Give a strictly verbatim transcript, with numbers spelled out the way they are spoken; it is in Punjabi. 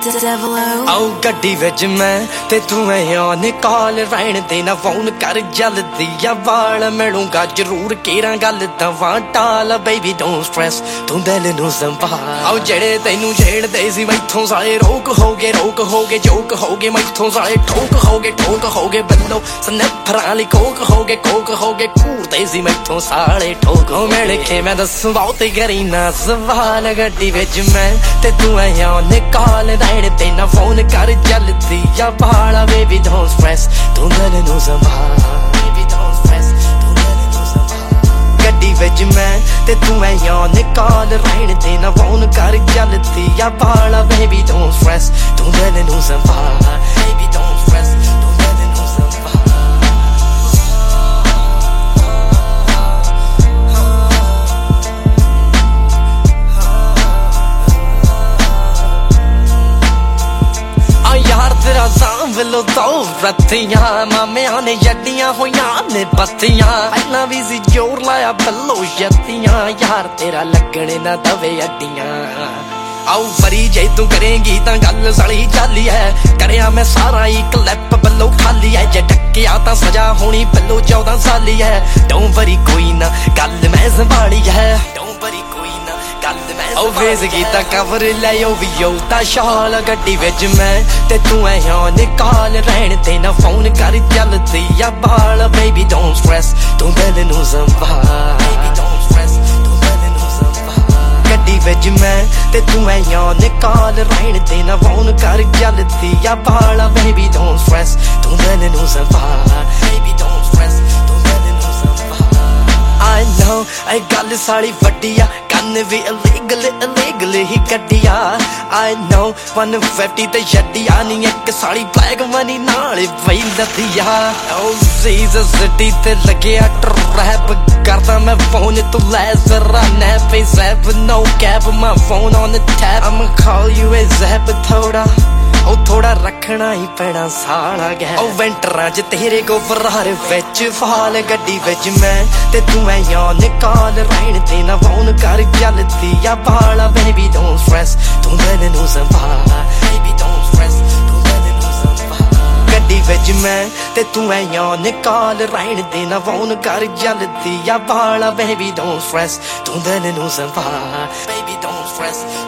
ਆਉ ਗੱਡੀ ਵਿੱਚ ਮੈਂ ਤੇ ਤੂੰ ਐਂ ਨਿਕਾਲ ਰਹਿਣ ਦੇ ਨਾ ਫੋਨ ਕਰ ਜਲਦੀ ਆ ਵਾਲ ਮਿਲੂੰਗਾ ਜ਼ਰੂਰ ਕੇਰਾਂ ਗੱਲ ਦਵਾਂ ਟਾਲ ਬੇਬੀ ਡੋਂਟ ਸਟ੍ਰੈਸ ਤੂੰ ਦਿਲ ਨੂੰ ਸੰਭਾਲ ਆਉ ਜਿਹੜੇ ਤੈਨੂੰ ਛੇੜਦੇ ਸੀ ਮੈਥੋਂ ਸਾਲੇ ਰੋਕ ਹੋ ਗਏ ਰੋਕ ਹੋ ਗਏ ਜੋਕ ਹੋ ਗਏ ਮੈਥੋਂ ਸਾਲੇ ਠੋਕ ਹੋ ਗਏ ਠੋਕ ਹੋ ਗਏ ਬੱਲੋ ਸਨੈਪਰਾਂ ਲਈ ਕੋਕ ਹੋ ਗਏ ਕੋਕ ਹੋ ਗਏ ਘੂਰਦੇ ਸੀ ਮੈਥੋਂ ਸਾਲੇ ਠੋਕ ਮਿਲ ਕੇ ਮੈਂ ਦੱਸੂ ਬਹੁਤ ਕਰੀ ਨਾ ਸਵਾਲ ਗੱਡੀ ਵਿੱਚ ਮੈਂ ਤੇ ਤੂੰ ਐਂ ਨਿਕਾਲ ਰਹਿਣ ਤੇ ਨਾ ਫੋਨ ਕਰ ਜਲਦੀ ਆ ਵਾਲਾ ਬੇਬੀ ਡੋਂਟ ਸਟ੍ਰੈਸ ਤੂੰ ਦਿਲ ਨੂੰ ਸੰਭਾਲ ਬੇਬੀ ਡੋਂਟ ਸਟ੍ਰੈਸ ਤੂੰ ਦਿਲ ਨੂੰ ਸੰਭਾਲ ਗੱਡੀ ਵਿੱਚ ਮੈਂ ਤੇ ਤੂੰ ਐਂ ਨਿਕਾਲ ਰਹਿਣ ਤੇ ਨਾ ਫੋਨ ਕਰ ਜਲਦੀ ਆ ਵਾਲਾ ਬੇਬੀ ਡੋਂਟ ਸਟ੍ਰੈਸ ਤੂੰ ਦਿਲ ਨੂੰ ਸੰਭਾਲ ਬੇਬੀ ਡੋਂਟ ਸਟ੍ਰੈਸ ਤੂੰ ਦਿਲ ਨੂੰ ਸੰਭਾਲ ਤੇਰਾ ਸਾਂਵਲੋ ਦੋ ਰੱਤੀਆਂ ਮਾਮਿਆਂ ਨੇ ਜੱਡੀਆਂ ਹੋਈਆਂ ਨੇ ਬੱਤੀਆਂ ਪਹਿਲਾਂ ਵੀ ਸੀ ਜੋਰ ਲਾਇਆ ਬੱਲੋ ਜੱਤੀਆਂ ਯਾਰ ਤੇਰਾ ਲੱਗਣ ਨਾ ਦਵੇ ਅੱਡੀਆਂ ਆਉ ਫਰੀ ਜੇ ਤੂੰ ਕਰੇਂਗੀ ਤਾਂ ਗੱਲ ਸਾਲੀ ਚਾਲੀ ਐ ਕਰਿਆ ਮੈਂ ਸਾਰਾ ਹੀ ਕਲਿੱਪ ਬੱਲੋ ਖਾਲੀ ਐ ਜੇ ਡੱਕਿਆ ਤਾਂ ਸਜ਼ਾ ਹੋਣੀ ਬੱਲੋ ਚੌਦਾਂ ਸਾਲੀ ਐ ਡੋਂਟ ਵਰੀ ਕੋਈ ਨਾ ਗੱਲ ਮੈਂ ਸੰਭਾਲੀ ਐ ਡੋਂਟ ਵਰੀ ਕੋਈ ਨਾ ਗੱਲ ਮੈਂ ਉਹ ਵੇਜ਼ ਕੀਤਾ ਕਵਰ ਲੈ ਉਹ ਵੀ ਉਹ ਤਾਂ ਸ਼ਾਲ ਗੱਡੀ ਵਿੱਚ ਮੈਂ ਤੇ ਤੂੰ ਐਂ ਨਿਕਾਲ ਰਹਿਣ ਤੇ ਨਾ ਫੋਨ ਕਰ ਜਲਦੀ ਆ ਬਾਲ ਬੇਬੀ ਡੋਂਟ ਸਟ੍ਰੈਸ ਤੂੰ ਦਿਲ ਨੂੰ ਸੰਭਾਲ ਬੇਬੀ ਡੋਂਟ ਸਟ੍ਰੈਸ ਤੂੰ ਦਿਲ ਨੂੰ ਸੰਭਾਲ ਗੱਡੀ ਵਿੱਚ ਮੈਂ ਤੇ ਤੂੰ ਐਂ ਨਿਕਾਲ ਰਹਿਣ ਤੇ ਨਾ ਫੋਨ ਕਰ ਜਲਦੀ ਆ ਬਾਲ ਬੇਬੀ ਡੋਂਟ ਸਟ੍ਰੈਸ ਤੂੰ ਦਿਲ ਨੂੰ ਸੰਭਾਲ ਬੇਬੀ ਡੋਂਟ ਸਟ੍ਰੈਸ ਤੂੰ ਦਿਲ ਨੂੰ ਸੰਭਾਲ I know ਇਹ ਗੱਲ ਸਾਲੀ ਵੱਡੀ ਆ ਕੰਨ ਵੀ ਇਲੀਗਲ ਇਲੀਗਲ ਹੀ ਕੱਢਿਆ I know one fifty ਤੇ ਛੱਡਿਆ ਨੀ ਇੱਕ ਸਾਲੀ ਬਲੈਕ ਮਨੀ ਨਾਲ ਪਈ ਲੱਦੀਆ ਓ ਜੀਸਸ ਸਿਟੀ ਤੇ ਲੱਗਿਆ ਟਰੈਪ ਕਰਦਾ ਮੈਂ ਫੋਨ ਤੂੰ ਲੈ ਜ਼ਰਾ nap zap no cap my phone on the tap I'ma call you a zap ਥੋੜਾ ਉਹ ਥੋੜਾ ਰੱਖਣਾ ਹੀ ਪੈਣਾ ਸਾਲਾ ਗੈ ਉਹ ਵਿੰਟਰਾਂ ਚ ਤੇਰੇ ਕੋ ਫਰਾਰ ਵਿੱਚ ਫਾਲ ਗੱਡੀ ਵਿੱਚ ਮੈਂ ਤੇ ਤੂੰ ਐਂ ਨਿਕਾਲ ਰਹਿਣ ਤੇ ਨਾ ਫੋਨ ਕਰ ਜਲਦੀ ਆ ਵਾਲਾ ਬੇਬੀ ਡੋਂਟ ਸਟ੍ਰੈਸ ਤੂੰ ਦਿਲ ਨੂੰ ਸੰਭਾਲ ਬੇਬੀ ਡੋਂਟ ਸਟ੍ਰੈਸ ਤੂੰ ਦਿਲ ਨੂੰ ਸੰਭਾਲ ਗੱਡੀ ਵਿੱਚ ਮੈਂ ਤੇ ਤੂੰ ਐਂ ਨਿਕਾਲ ਰਹਿਣ ਤੇ ਨਾ ਫੋਨ ਕਰ ਜਲਦੀ ਆ ਵਾਲਾ ਬੇਬੀ ਡੋਂਟ ਸਟ੍ਰੈਸ ਤੂੰ ਦਿਲ ਨੂੰ ਸੰਭਾਲ ਬੇਬੀ ਡੋਂਟ ਸਟ੍ਰੈਸ